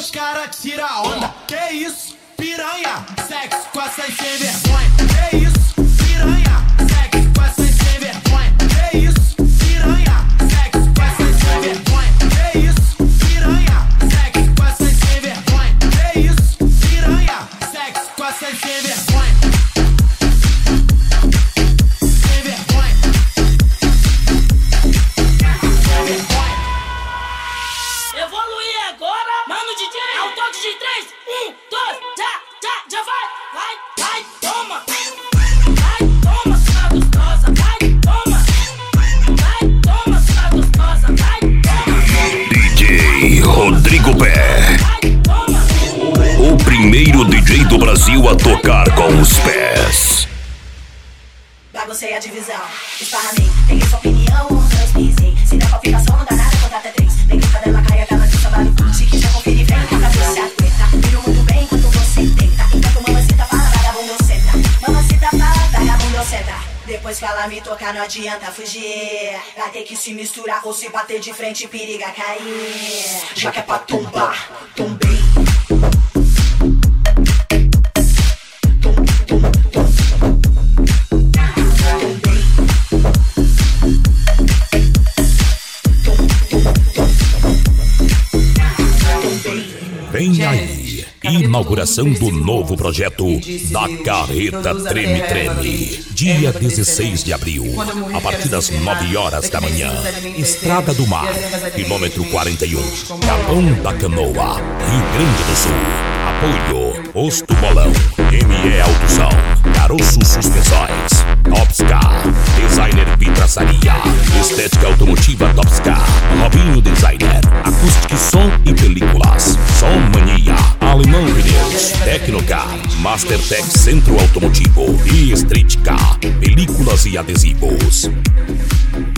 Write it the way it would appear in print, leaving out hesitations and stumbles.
os caras tiram onda. Que isso, piranha? Sexo com essas sem vergonha. Que isso, piranha? Sexo com essas sem vergonha. Que isso, piranha? Sexo com essas sem vergonha. Que isso, piranha? Sexo com essas sem vergonha. Que isso, piranha? Sexo com essas sem vergonha. Sem vergonha. Sem vergonha. Evoluir agora, mano DJ, é o toque de 3, 1, 2, já vai, toma, sua gostosa, vai, toma, sua gostosa, vai, toma. DJ Rodrigo Pé, o primeiro DJ do Brasil a tocar com os pés. Baguncei a divisão, esparramei, peguei sua opinião, transpisei. Se der palpitação, não dá nada, conta até 3. Peguei pra dela, cai aquela que trabalho. Se quiser conferir, vem, pra ver se aguenta. Viro muito bem enquanto você tenta. Enquanto mamacita fala, vagabundo senta. Mamacita fala, vagabundo senta. Depois que ela me tocar, não adianta fugir. Vai ter que se misturar ou se bater de frente, periga cair. Já que é pra tombar, tombei. Vem aí, inauguração do novo projeto da Carreta Treme Treme. Dia 16 de abril, a partir das 9 horas da manhã. Estrada do Mar, quilômetro 41, Capão da Canoa, Rio Grande do Sul. Apoio, Posto Bolão, ME Autoção, Caroço Suspensões, Topscar, Designer Vitraçaria, Estética Automotiva Topscar, Robinho Designer, Acústica Som e Películas, Som Mania, Alemão Pneus, Tecnocar, Mastertech Centro Automotivo e Street Car, Películas e Adesivos.